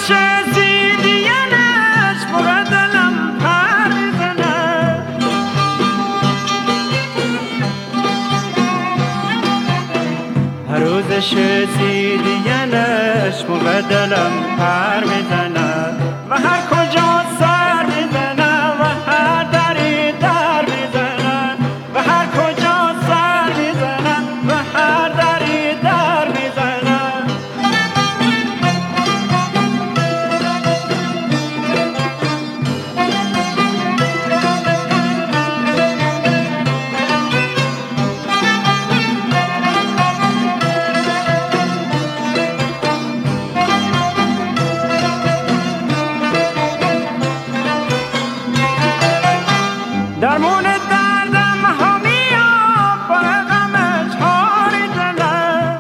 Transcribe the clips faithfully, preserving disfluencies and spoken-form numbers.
شزیدینش برای دلم پر میزنه هر روز شزیدینش برای دلم پر میزنه و هر کجا سر میزنه و هر دری در میزنه و هر کجا سر میزنه و هر دری در میزنه درمون دردم همیا با غمش هاری دلم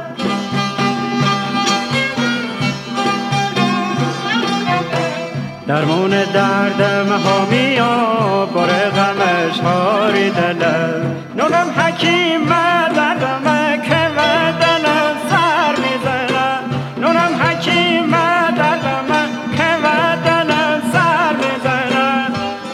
درمون دردم همیا با غمش هاری دلم نونم حکیم دردم که و دلم سر میزنم نونم حکیم دردم که و دلم سر میزنم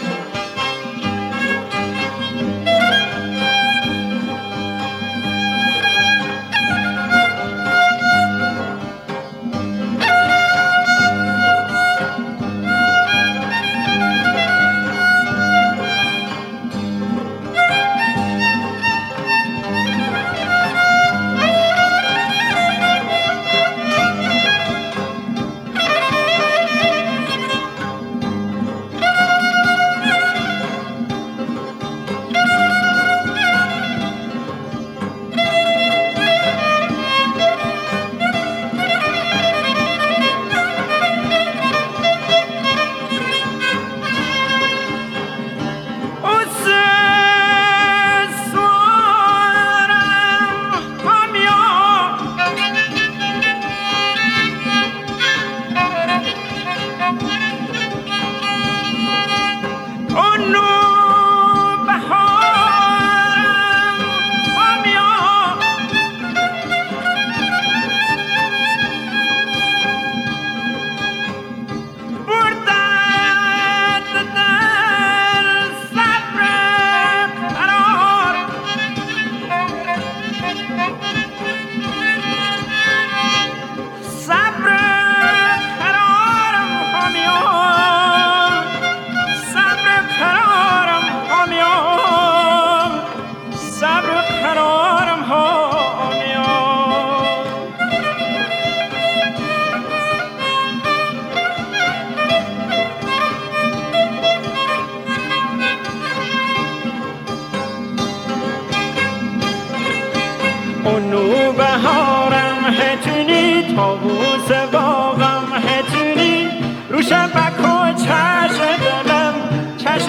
اونو بهارم هتونی طاووس باغم هتونی رو شبک و چش دلم چش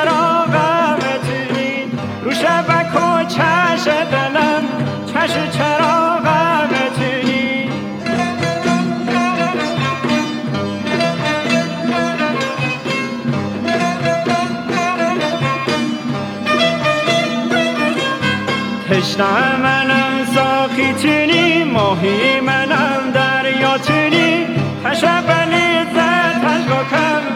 چراغم هتونی رو شبک و چش دلم چش چراغم هتونی تشنه منم ساقی تونی ماهی منم دریا تونی تشبنی زد تشبکم